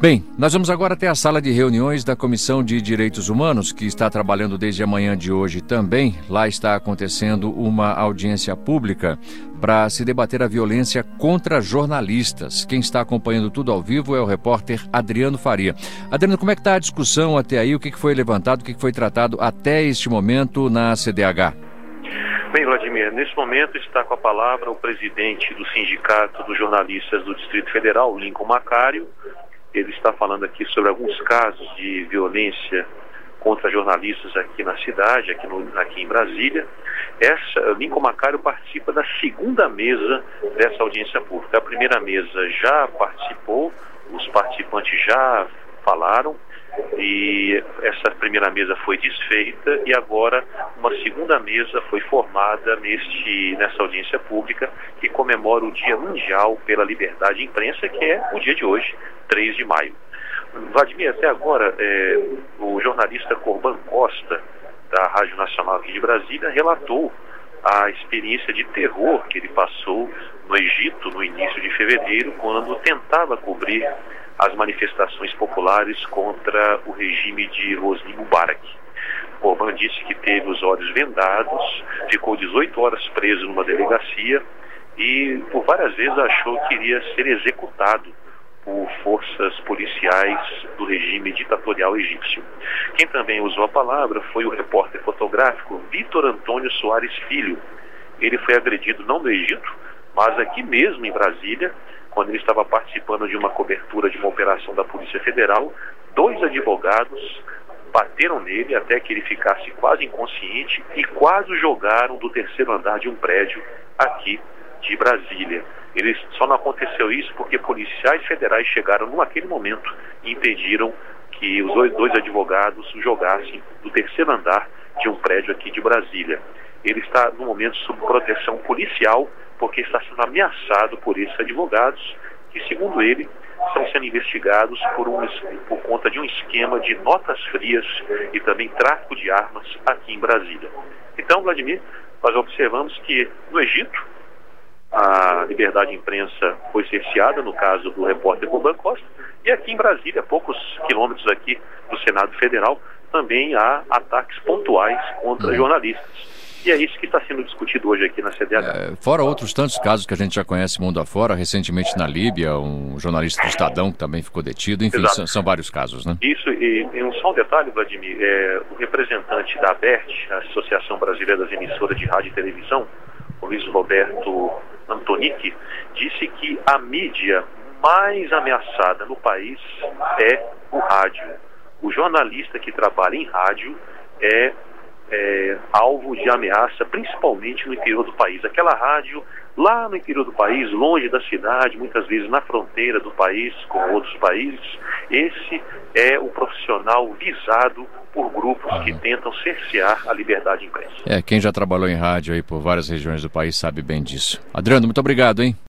Bem, nós vamos agora até a sala de reuniões da Comissão de Direitos Humanos, que está trabalhando desde a manhã de hoje também. Lá está acontecendo uma audiência pública para se debater a violência contra jornalistas. Quem está acompanhando tudo ao vivo é o repórter Adriano Faria. Adriano, como é que está a discussão até aí? O que foi levantado, o que foi tratado até este momento na CDH? Bem, Vladimir, nesse momento está com a palavra o presidente do Sindicato dos Jornalistas do Distrito Federal, Lincoln Macário. Ele está falando aqui sobre alguns casos de violência contra jornalistas aqui na cidade, aqui em Brasília. Lincoln Macário participa da segunda mesa dessa audiência pública. A primeira mesa já participou, os participantes já falaram, e essa primeira mesa foi desfeita e agora uma segunda mesa foi formada nessa audiência pública que comemora o Dia Mundial pela Liberdade de Imprensa, que é o dia de hoje, 3 de maio. Vladimir, até agora, o jornalista Corban Costa, da Rádio Nacional aqui de Brasília, relatou a experiência de terror que ele passou no Egito no início de fevereiro, quando tentava cobrir as manifestações populares contra o regime de Hosni Mubarak. Corban disse que teve os olhos vendados, ficou 18 horas preso numa delegacia e por várias vezes achou que iria ser executado por forças policiais do regime ditatorial egípcio. Quem também usou a palavra foi o repórter fotográfico Vitor Antônio Soares Filho. Ele foi agredido não no Egito, mas aqui mesmo em Brasília, quando ele estava participando de uma cobertura de uma operação da Polícia Federal. 2 advogados bateram nele até que ele ficasse quase inconsciente e quase o jogaram do 3º andar de um prédio aqui de Brasília. Só não aconteceu isso porque policiais federais chegaram naquele momento e impediram que os dois advogados o jogassem do 3º andar de um prédio aqui de Brasília. Ele está no momento sob proteção policial porque está sendo ameaçado por esses advogados que, segundo ele, estão sendo investigados por conta de um esquema de notas frias e também tráfico de armas aqui em Brasília. Então, Vladimir, nós observamos que no Egito a liberdade de imprensa foi cerceada, no caso do repórter Corban Costa, e aqui em Brasília, a poucos quilômetros aqui do Senado Federal, também há ataques pontuais contra jornalistas. E é isso que está sendo discutido hoje aqui na CDH. Fora outros tantos casos que a gente já conhece mundo afora, recentemente na Líbia, um jornalista do Estadão que também ficou detido, enfim, são vários casos, né? Isso, e só um detalhe, Vladimir, o representante da ABERT, a Associação Brasileira das Emissoras de Rádio e Televisão, o Luiz Roberto Antonic, disse que a mídia mais ameaçada no país é o rádio. O jornalista que trabalha em rádio é alvo de ameaça, principalmente no interior do país. Aquela rádio lá no interior do país, longe da cidade, muitas vezes na fronteira do país com outros países, esse é o profissional visado por grupos que tentam cercear a liberdade de imprensa. Quem já trabalhou em rádio aí por várias regiões do país sabe bem disso. Adriano, muito obrigado, hein?